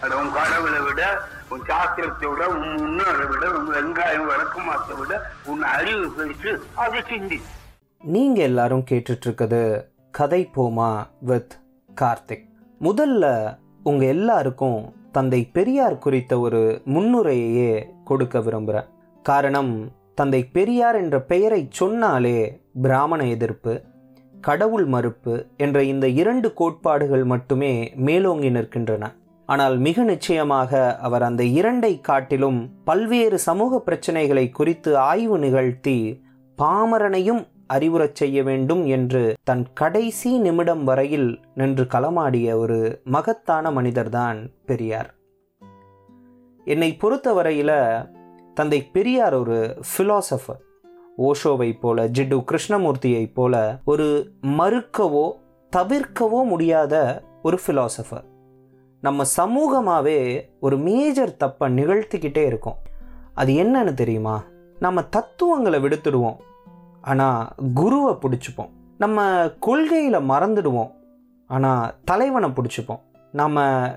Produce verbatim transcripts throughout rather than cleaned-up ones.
அது உன் கடவுளை விட, உன் சாஸ்திரத்தை விட, உன் முன்னோரை விட, உன் வெங்காயம் வழக்கமாத்தை விட உன் அறிவு பெருசு. அது சிந்தி. நீங்க எல்லாரும் கேட்டுட்டு இருக்குது கதை போமா வித் கார்த்திக். முதல்ல உங்க எல்லாருக்கும் தந்தை பெரியார் குறித்த ஒரு முன்னுரையே கொடுக்க விரும்புகிறேன். காரணம், தந்தை பெரியார் என்ற பெயரை சொன்னாலே பிராமண எதிர்ப்பு, கடவுள் மறுப்பு என்ற இந்த இரண்டு கோட்பாடுகள் மட்டுமே மேலோங்கி நிற்கின்றன. ஆனால் மிக நிச்சயமாக அவர் அந்த இரண்டை காட்டிலும் பல்வேறு சமூக பிரச்சனைகளை குறித்து ஆய்வு நிகழ்த்தி பாமரனையும் அறிவுறச் செய்ய வேண்டும் என்று தன் கடைசி நிமிடம் வரையில் நின்று களமாடிய ஒரு மகத்தான மனிதர்தான் பெரியார். என்னை பொறுத்தவரையில் தந்தை பெரியார் ஒரு ஃபிலாசபர். ஓஷோவை போல, ஜிட்டு கிருஷ்ணமூர்த்தியை போல ஒரு மறுக்கவோ தவிர்க்கவோ முடியாத ஒரு ஃபிலாசபர். நம்ம சமூகமாகவே ஒரு மேஜர் தப்பை நிகழ்த்திக்கிட்டே இருக்கோம். அது என்னன்னு தெரியுமா? நம்ம தத்துவங்களை விடுத்துடுவோம், ஆனால் குருவை பிடிச்சிப்போம். நம்ம கொள்கையில் மறந்துடுவோம், ஆனால் தலைவனை பிடிச்சிப்போம். நம்ம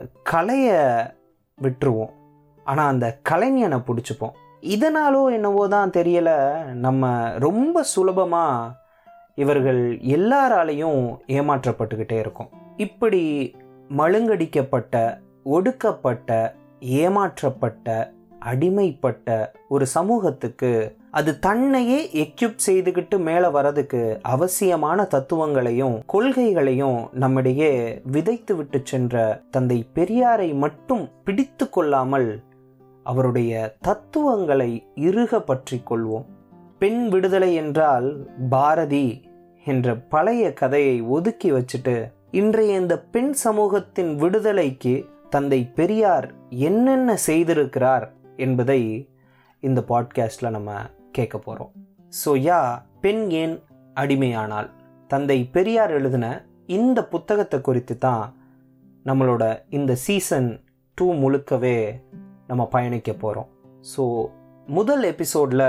கலையை விட்டுருவோம், ஆனால் அந்த கலைஞனை பிடிச்சிப்போம். இதனாலோ என்னவோ தான் தெரியலை, நம்ம ரொம்ப சுலபமாக இவர்கள் எல்லாராலையும் ஏமாற்றப்பட்டுக்கிட்டே இருக்கோம். இப்படி மழுங்கடிக்கப்பட்ட, ஒடுக்கப்பட்ட, ஏமாற்றப்பட்ட, அடிமைப்பட்ட ஒரு சமூகத்துக்கு அது தன்னையே எக்யூப் செய்துக்கிட்டு மேலே வரதுக்கு அவசியமான தத்துவங்களையும் கொள்கைகளையும் நம்மிடையே விதைத்து விட்டு சென்ற தந்தை பெரியாரை மட்டும் பிடித்து கொள்ளாமல் அவருடைய தத்துவங்களை இறுக பற்றி கொள்வோம். பெண் விடுதலை என்றால் பாரதி என்ற பழைய கதையை ஒதுக்கி வச்சுட்டு இன்றைய இந்த பெண் சமூகத்தின் விடுதலைக்கு தந்தை பெரியார் என்னென்ன செய்திருக்கிறார் என்பதை இந்த பாட்காஸ்டில் நம்ம கேட்க போகிறோம். ஸோ யா, பெண் ஏன் அடிமையானால், தந்தை பெரியார் எழுதின இந்த புத்தகத்தை குறித்து தான் நம்மளோட இந்த சீசன் டூ முழுக்கவே நம்ம பயணிக்க போகிறோம். ஸோ முதல் எபிசோடில்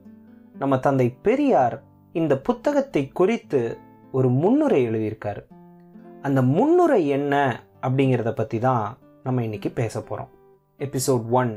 நம்ம தந்தை பெரியார் இந்த புத்தகத்தை குறித்து ஒரு முன்னுரை எழுதியிருக்காரு. அந்த முன்னுரை என்ன அப்படிங்கிறத பற்றி தான் நம்ம இன்னைக்கு பேச போகிறோம். எபிசோட் ஒன்,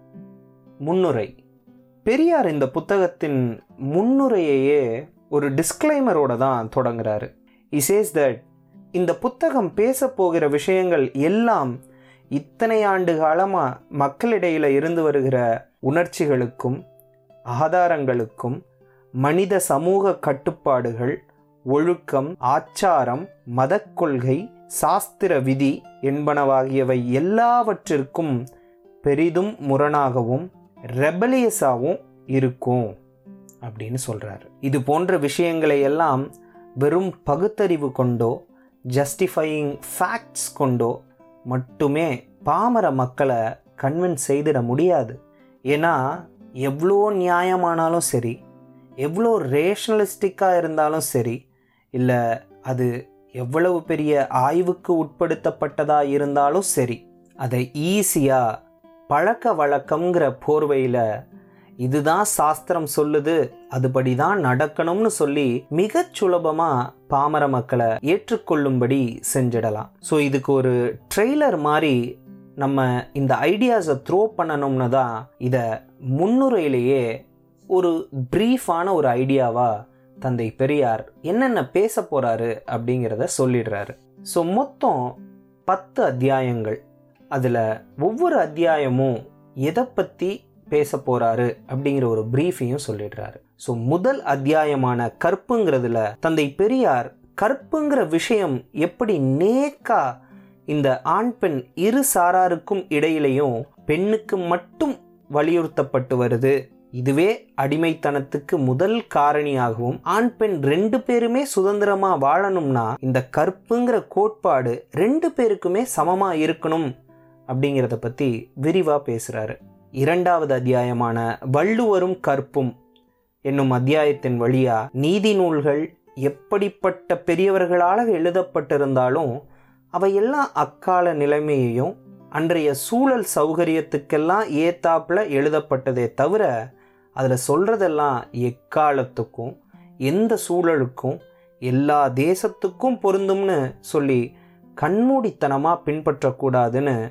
முன்னுரை. பெரியார் இந்த புத்தகத்தின் முன்னுரையையே ஒரு டிஸ்க்ளைமரோட தான் தொடங்குறாரு. He says that இந்த புத்தகம் பேச போகிற விஷயங்கள் எல்லாம் இத்தனை ஆண்டு காலமாக மக்களிடையில் இருந்து வருகிற உணர்ச்சிகளுக்கும் ஆதாரங்களுக்கும் மனித சமூக கட்டுப்பாடுகள், ஒழுக்கம், ஆச்சாரம், மத கொள்கை, சாஸ்திர விதி என்பனவாகியவை எல்லாவற்றிற்கும் பெரிதும் முரணாகவும் ரெபலியஸாகவும் இருக்கும் அப்படின்னு சொல்கிறாரு. இது போன்ற விஷயங்களை எல்லாம் வெறும் பகுத்தறிவு கொண்டோ ஜஸ்டிஃபையிங் ஃபேக்ட்ஸ் கொண்டோ மட்டுமே பாமர மக்களை கன்வின்ஸ் செய்திட முடியாது. ஏன்னா எவ்வளோ நியாயமானாலும் சரி, எவ்வளோ ரேஷனலிஸ்டிக்காக இருந்தாலும் சரி, இல்லை அது எவ்வளவு பெரிய ஆய்வுக்கு உட்படுத்தப்பட்டதாக இருந்தாலும் சரி, அதை ஈஸியாக பழக்க வழக்கங்கிற போர்வையில் இதுதான் சாஸ்திரம் சொல்லுது, அதுபடி தான் நடக்கணும்னு சொல்லி மிகச் சுலபமாக பாமர மக்களை ஏற்றுக்கொள்ளும்படி செஞ்சிடலாம். ஸோ இதுக்கு ஒரு ட்ரெய்லர் மாதிரி நம்ம இந்த ஐடியாஸை த்ரோ பண்ணணும்னு தான் இதை முன்னுரையிலேயே ஒரு ப்ரீஃபான ஒரு ஐடியாவாக தந்தை பெரியார் என்னென்ன பேச போகிறாரு அப்படிங்கிறத சொல்லிடுறாரு. ஸோ மொத்தம் பத்து அத்தியாயங்கள். அதில் ஒவ்வொரு அத்தியாயமும் எதை பற்றி பேச போகிறாரு அப்படிங்கிற ஒரு ப்ரீஃபையும் சொல்லிடுறாரு. ஸோ முதல் அத்தியாயமான கற்புங்கிறதுல தந்தை பெரியார் கற்புங்கிற விஷயம் எப்படி நேக்கா இந்த ஆண் பெண் இரு சாராருக்கும் இடையிலையும் பெண்ணுக்கு மட்டும் வலியுறுத்தப்பட்டு வருது, இதுவே அடிமைத்தனத்துக்கு முதல் காரணியாகவும் ஆண் பெண் ரெண்டு பேருமே சுதந்திரமா வாழணும்னா இந்த கற்புங்கிற கோட்பாடு ரெண்டு பேருக்குமே சமமா இருக்கணும் அப்படிங்கிறத பத்தி விரிவா பேசுறாரு. இரண்டாவது அத்தியாயமான வள்ளுவரும் கற்பும் என்னும் அத்தியாயத்தின் வழியா நீதி நூல்கள் எப்படிப்பட்ட பெரியவர்களால் எழுதப்பட்டிருந்தாலும் அவையெல்லாம் அக்கால நிலைமையையும் அன்றைய சூழல் சௌகரியத்துக்கெல்லாம் ஏத்தாப்புல எழுதப்பட்டதே தவிர அதில் சொல்கிறதெல்லாம் எக்காலத்துக்கும் எந்த சூழலுக்கும் எல்லா தேசத்துக்கும் பொருந்தும்னு சொல்லி கண்மூடித்தனமாக பின்பற்றக்கூடாதுன்னு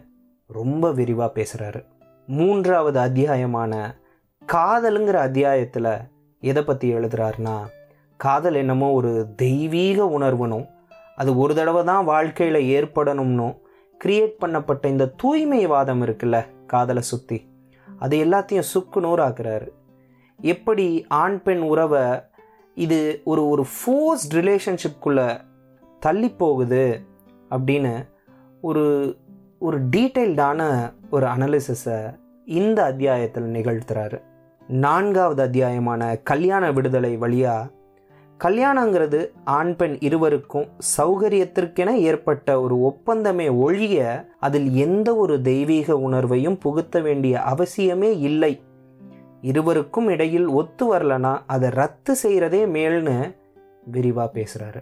ரொம்ப விரிவாக பேசுகிறாரு. மூன்றாவது அத்தியாயமான காதலுங்கிற அத்தியாயத்தில் எதை பற்றி எழுதுறாருனா, காதல் என்னமோ ஒரு தெய்வீக உணர்வுனும் அது ஒரு தடவை தான் வாழ்க்கையில் ஏற்படணும்னும் கிரியேட் பண்ணப்பட்ட இந்த தூய்மைவாதம் இருக்குல்ல காதலை சுற்றி, அது எல்லாத்தையும் சுக்கு நூறாக்குறாரு. எப்படி ஆண் பெண் உறவை இது ஒரு ஒரு ஃபோர்ஸ்ட் ரிலேஷன்ஷிப்குள்ளே தள்ளி போகுது அப்படின்னு ஒரு ஒரு டீட்டெயில்டான ஒரு அனாலிசிஸை இந்த அத்தியாயத்தில் நிகழ்த்துறாரு. நான்காவது அத்தியாயமான கல்யாண விடுதலை வழியாக, கல்யாணங்கிறது ஆண் பெண் இருவருக்கும் சௌகரியத்திற்கென ஏற்பட்ட ஒரு ஒப்பந்தமே ஒழிய அதில் எந்த ஒரு தெய்வீக உணர்வையும் புகுத்த வேண்டிய அவசியமே இல்லை. இருவருக்கும் இடையில் ஒத்து வரலனா அதை ரத்து செய்கிறதே மேல்னு விரிவாக பேசுகிறாரு.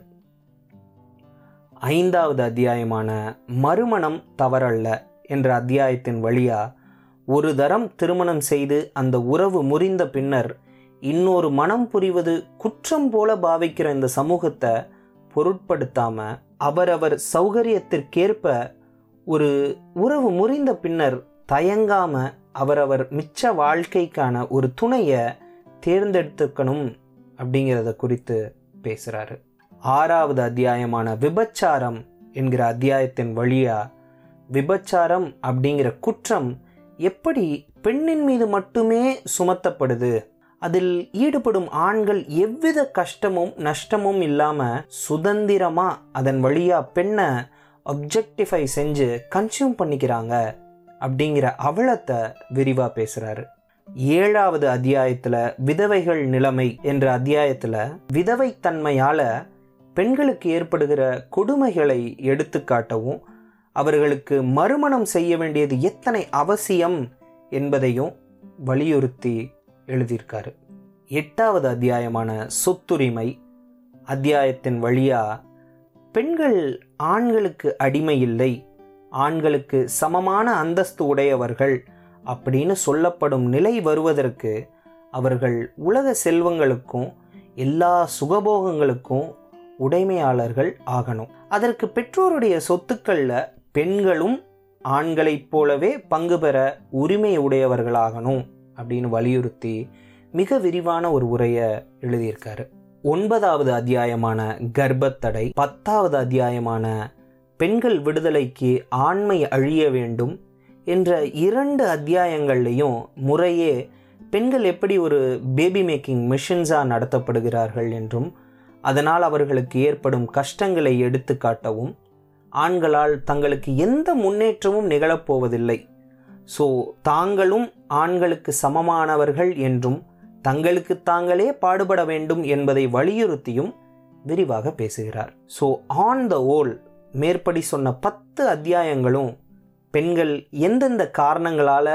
ஐந்தாவது அத்தியாயமான மறுமணம் தவறல்ல என்ற அத்தியாயத்தின் வழியாக, ஒரு தரம் திருமணம் செய்து அந்த உறவு முறிந்த பின்னர் இன்னொரு மனம் புரிவது குற்றம் போல பாவிக்கிற இந்த சமூகத்தை பொருட்படுத்தாம அவரவர் சௌகரியத்திற்கேற்ப ஒரு உறவு முறிந்த பின்னர் தயங்காம அவரவர் மிச்ச வாழ்க்கைக்கான ஒரு துணையை தேர்ந்தெடுத்துக்கணும் அப்படிங்கிறத குறித்து பேசுகிறாரு. ஆறாவது அத்தியாயமான விபச்சாரம் என்கிற அத்தியாயத்தின் வழியா, விபச்சாரம் அப்படிங்கிற குற்றம் எப்படி பெண்ணின் மீது மட்டுமே சுமத்தப்படுது, அதில் ஈடுபடும் ஆண்கள் எவ்வித கஷ்டமும் நஷ்டமும் இல்லாமல் சுதந்திரமாக அதன் வழியாக பெண்ணை அப்ஜெக்டிஃபை செஞ்சு கன்சியூம் பண்ணிக்கிறாங்க அப்படிங்கிற அவலத்தை விரிவாக பேசுகிறாரு. ஏழாவது அத்தியாயத்தில் விதவைகள் நிலைமை என்ற அத்தியாயத்தில் விதவைத்தன்மையால் பெண்களுக்கு ஏற்படுகிற கொடுமைகளை எடுத்து காட்டவும் அவர்களுக்கு மறுமணம் செய்ய வேண்டியது எத்தனை அவசியம் என்பதையும் வலியுறுத்தி எழுதியிருக்காரு. எட்டாவது அத்தியாயமான சொத்துரிமை அத்தியாயத்தின் வழியா, பெண்கள் ஆண்களுக்கு அடிமை இல்லை, ஆண்களுக்கு சமமான அந்தஸ்து உடையவர்கள் அப்படின்னு சொல்லப்படும் நிலை வருவதற்கு அவர்கள் உலக செல்வங்களுக்கும் எல்லா சுகபோகங்களுக்கும் உடைமையாளர்கள் ஆகணும். அதற்கு பெற்றோருடைய சொத்துக்களில் பெண்களும் ஆண்களைப் போலவே பங்கு பெற உரிமை உடையவர்களாகணும் அப்படின்னு வலியுறுத்தி மிக விரிவான ஒரு உரையை எழுதியிருக்காரு. ஒன்பதாவது அத்தியாயமான கர்ப்பத்தடை, பத்தாவது அத்தியாயமான பெண்கள் விடுதலைக்கு ஆண்மை அழிய வேண்டும் என்ற இரண்டு அத்தியாயங்கள்லையும் முறையே பெண்கள் எப்படி ஒரு பேபி மேக்கிங் மிஷின்ஸாக நடத்தப்படுகிறார்கள் என்றும் அதனால் அவர்களுக்கு ஏற்படும் கஷ்டங்களை எடுத்து காட்டவும், ஆண்களால் தங்களுக்கு எந்த முன்னேற்றமும் நிகழப்போவதில்லை, ஸோ தாங்களும் ஆண்களுக்கு சமமானவர்கள் என்றும் தங்களுக்கு தாங்களே பாடுபட வேண்டும் என்பதை வலியுறுத்தியும் விரிவாக பேசுகிறார். ஸோ ஆன் த ஹோல் மேற்படி சொன்ன பத்து அத்தியாயங்களும் பெண்கள் எந்தெந்த காரணங்களால்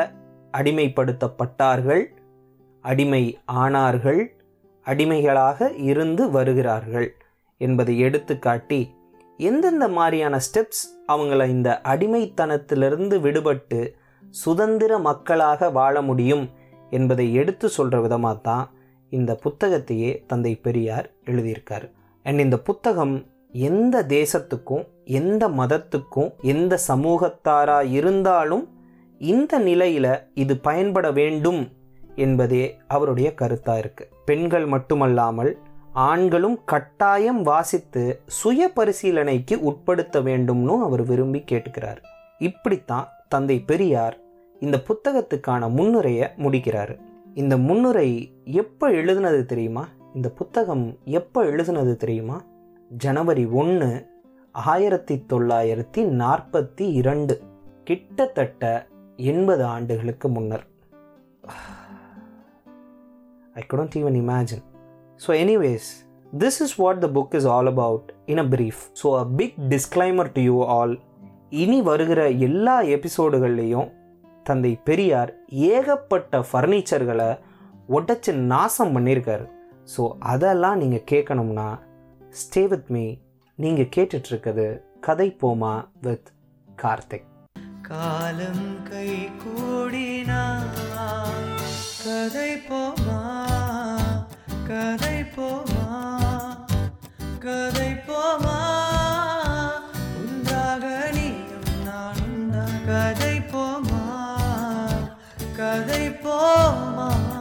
அடிமைப்படுத்தப்பட்டார்கள், அடிமை ஆனார்கள், அடிமைகளாக இருந்து வருகிறார்கள் என்பதை எடுத்து காட்டி எந்தெந்த மாதிரியான ஸ்டெப்ஸ் அவங்கள இந்த அடிமைத்தனத்திலிருந்து விடுபட்டு சுதந்திர மக்களாக வாழ முடியும் என்பதை எடுத்து சொல்கிற விதமாக தான் இந்த புத்தகத்தையே தந்தை பெரியார் எழுதியிருக்கார். அண்ட் இந்த புத்தகம் எந்த தேசத்துக்கும் எந்த மதத்துக்கும் எந்த சமூகத்தாராக இருந்தாலும் இந்த நிலையில் இது பயன்பட வேண்டும் என்பதே அவருடைய கருத்தாக இருக்குது. பெண்கள் மட்டுமல்லாமல் ஆண்களும் கட்டாயம் வாசித்து சுய பரிசீலனைக்கு உட்படுத்த வேண்டும்னு அவர் விரும்பி கேட்டுக்கிறார். இப்படித்தான் தந்தை பெரியார் இந்த புத்தகத்துக்கான முன்னுரையை முடிக்கிறாரு. இந்த முன்னுரை எப்போ எழுதுனது தெரியுமா? இந்த புத்தகம் எப்போ எழுதுனது தெரியுமா? ஜனவரி ஒன்று ஆயிரத்தி தொள்ளாயிரத்தி நாற்பத்தி இரண்டு, கிட்டத்தட்ட எண்பது ஆண்டுகளுக்கு முன்னர். I couldn't even imagine. So anyways, this is what the book is all about in a brief. So a big disclaimer to you all. இனி வருகிற எல்லா எபிசோடுகள்லையும் தந்தை பெரியார் ஏகப்பட்ட ஃபர்னிச்சர்களை உடைச்சு நாசம் பண்ணியிருக்காரு. ஸோ அதெல்லாம் நீங்கள் கேட்கணும்னா ஸ்டே வித் மீ. நீங்கள் கேட்டுட்ருக்கிறது கதை போமா வித் கார்த்திக். காலம் கை கூடினா கதை போமா, கதை போமா, கதை போமா, உண்டாக நீயும் நானும் தான் கதை போ கதை போமா